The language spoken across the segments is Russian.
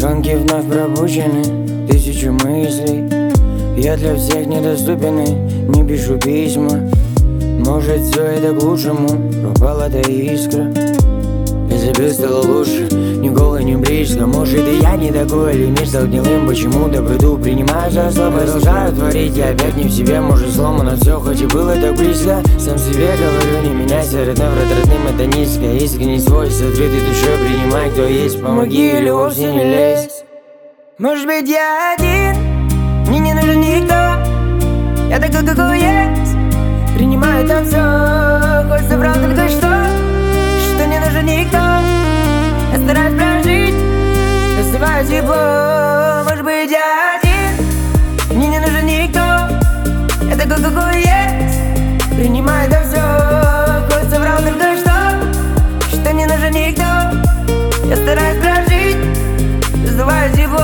Звонки вновь пробужены, тысячу мыслей. Я для всех недоступен и не пишу письма. Может, все это к лучшему, пропала та искра. Я забил, стало лучше, ни голый, ни близко. Может, и я не такой, или мир стал гнилым. Почему-то приду, принимаю за зло. Продолжаю творить, я опять не в себе. Может, сломано все, хоть и было так близко. Сам себе говорю, не меняйся, родной, врат родным это низко. Искренний свой, с открытой душой принимай, кто есть. Помоги или вовсе не лезь. Может быть, я один, мне не нужен никто. Я такой, какой есть, принимаю там все. Хоть соврал только что не нужен никто. Я стараюсь прожить, доставаю тепло. Может быть, я один, мне не нужен никто. Я такой, какой есть, принимаю там все. Хоть соврал только что не нужен никто. Я стараюсь прожить, доставаю тепло.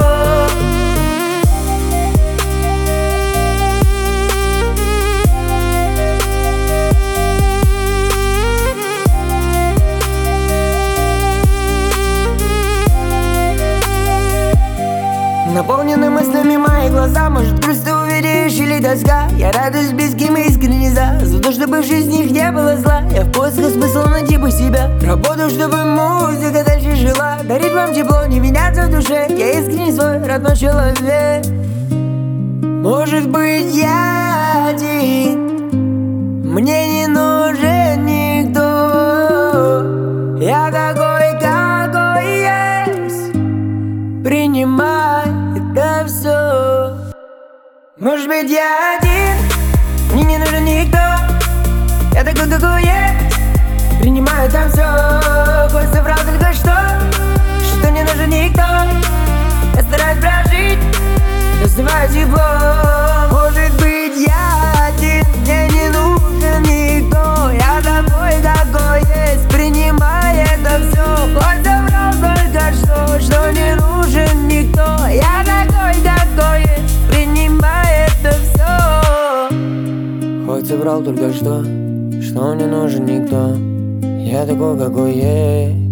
Наполнены мыслями мои глаза. Может, просто увидишь или тоска. Я радуюсь близким и искренне за то, чтобы в жизни их не было зла. Я в поисках смысла найти бы себя. Работаю, чтобы музыка дальше жила. Дарить вам тепло, не меняться в душе. Я искренне свой родной человек. Может быть, я один, мне не нужен никто. Я такой, какой есть, принимай это все. Может быть, я один, мне не нужен никто. Я такой, какой есть, принимаю там все. Хоть соврал только что не нужен никто. Я стараюсь прожить, доставаю тепло. Может быть, я один, мне не нужен никто. Я такой, какой есть, принимай это все. Хоть соврал только что не нужен никто. Я такой, какой есть, принимай это все. Хоть соврал только что не нужен никто. Я такой, какой есть.